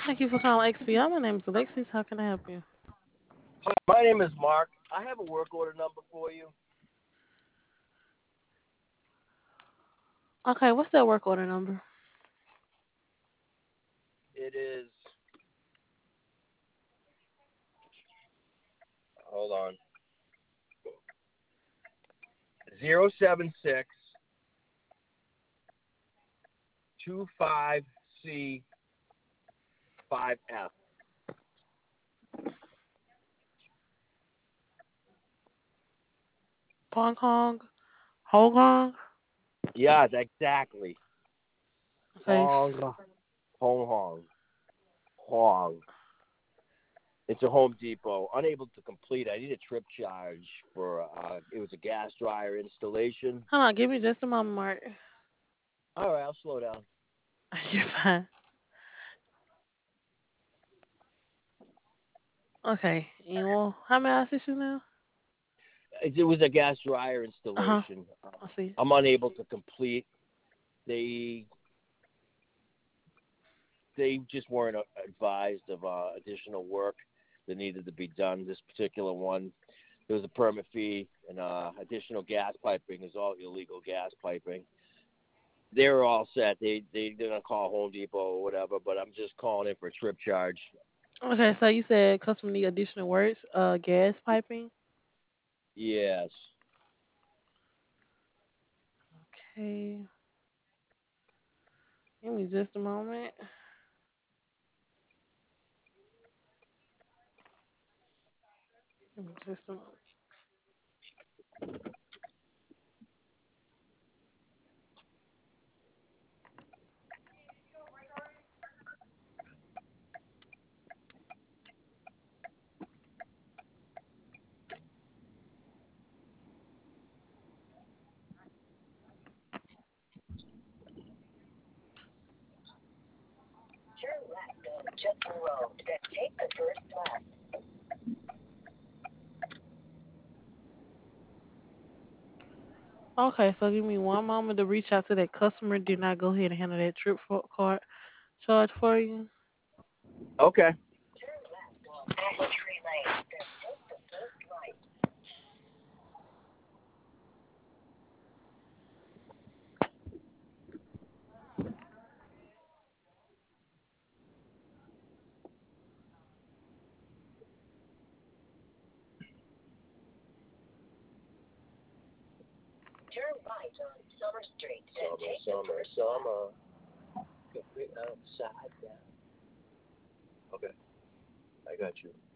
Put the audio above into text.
Thank you for calling XPR. My name is Alexis. How can I help you? Hi, my name is Mark. I have a work order number for you. Okay, what's that work order number? It is, hold on, 07625C5F. Hong Kong? Hong Kong? Yes, exactly. Okay. Hong Hong. Hong. It's a Home Depot. Unable to complete. I need a trip charge for, it was a gas dryer installation. Hold on, give me just a moment, Mark. All right, I'll slow down. You're fine. Okay. And well, how may I assist you now? It was a gas dryer Uh huh. installation. I see. I'm unable to complete. They they just weren't advised of additional work that needed to be done. This particular one, there was a permit fee and additional gas piping is all illegal gas piping. They were all set. They're gonna call Home Depot or whatever, but I'm just calling in for a trip charge. Okay, so you said customer need additional words, gas piping. Yes. Okay. Give me just a moment. Give me just a moment. Turn left on Judson Road, then take the first left. Okay, so give me one moment to reach out to that customer. Did not go ahead and handle that trip card charge for you. Okay. Turn left on Apple Tree Lane, then take the first right. Turn right on Summer Street, then take the first left. Summer. Get right outside now. Okay, I got you.